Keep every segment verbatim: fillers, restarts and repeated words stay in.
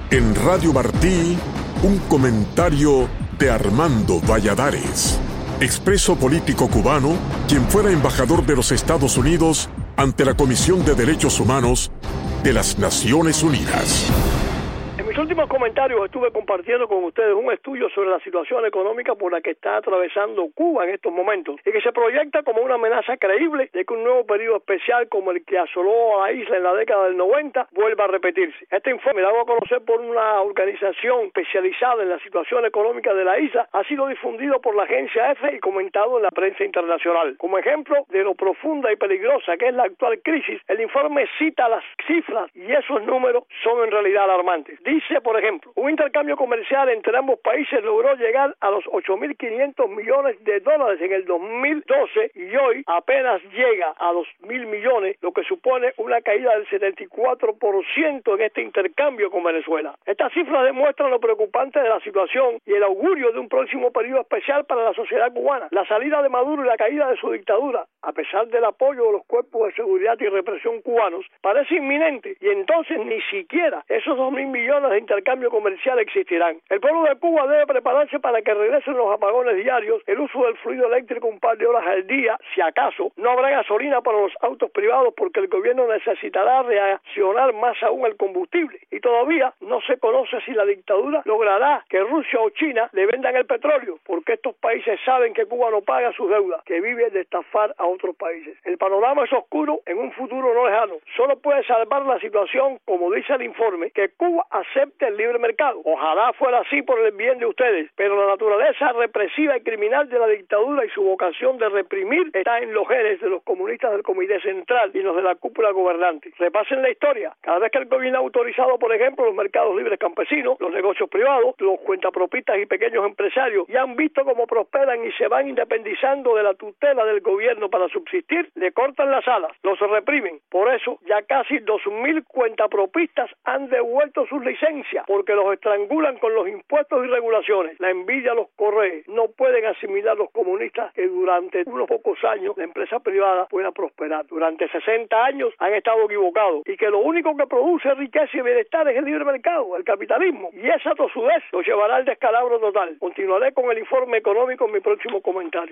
En Radio Martí, un comentario de Armando Valladares, expreso político cubano, quien fuera embajador de los Estados Unidos ante la Comisión de Derechos Humanos de las Naciones Unidas. En mis últimos comentarios estuve compartiendo con ustedes un estudio sobre la situación económica por la que está atravesando Cuba en estos momentos y que se proyecta como una amenaza creíble de que un nuevo periodo especial como el que asoló a la isla en la década del noventa vuelva a repetirse. Este informe, dado a conocer por una organización especializada en la situación económica de la isla, ha sido difundido por la agencia EFE y comentado en la prensa internacional. Como ejemplo de lo profunda y peligrosa que es la actual crisis, el informe cita las cifras y esos números son en realidad alarmantes. Dice, por ejemplo, un intercambio comercial entre ambos países logró llegar a los ocho mil quinientos millones de dólares en el dos mil doce y hoy apenas llega a los mil millones, lo que supone una caída del setenta y cuatro por ciento en este intercambio con Venezuela. Estas cifras demuestran lo preocupante de la situación y el augurio de un próximo periodo especial para la sociedad cubana. La salida de Maduro y la caída de su dictadura, a pesar del apoyo de los cuerpos de seguridad y represión cubanos, parece inminente y entonces ni siquiera esos dos mil millones de intercambio comercial existirán. El pueblo de Cuba debe prepararse para que regresen los apagones diarios, el uso del fluido eléctrico un par de horas al día, si acaso. No habrá gasolina para los autos privados porque el gobierno necesitará reaccionar más aún el combustible. Y todavía no se conoce si la dictadura logrará que Rusia o China le vendan el petróleo, porque estos países saben que Cuba no paga sus deudas, que vive de estafar a otros países. El panorama es oscuro en un futuro no lejano. Solo puede salvar la situación, como dice el informe, que Cuba acepte el libre mercado. Ojalá fuera así por el bien de ustedes, pero la naturaleza represiva y criminal de la dictadura y su vocación de reprimir está en los genes de los comunistas del Comité Central y los de la cúpula gobernante. Repasen la historia. Cada vez que el gobierno ha autorizado, por ejemplo, los mercados libres campesinos, los negocios privados, los cuentapropistas y pequeños empresarios, y han visto cómo prosperan y se van independizando de la tutela del gobierno para subsistir, le cortan las alas, los reprimen. Por eso, ya casi dos mil cuentapropistas han devuelto sus licencias, porque los estrangulan con los impuestos y regulaciones. La envidia los corre. No pueden asimilar los comunistas que durante unos pocos años la empresa privada pueda prosperar. Durante sesenta años han estado equivocados y que lo único que produce riqueza y bienestar es el libre mercado, el capitalismo. Y esa tosudez los llevará al descalabro total. Continuaré con el informe económico en mi próximo comentario.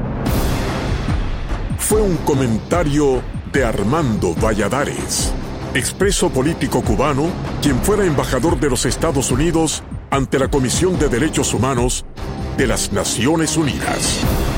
Fue un comentario de Armando Valladares, expreso político cubano, quien fuera embajador de los Estados Unidos ante la Comisión de Derechos Humanos de las Naciones Unidas.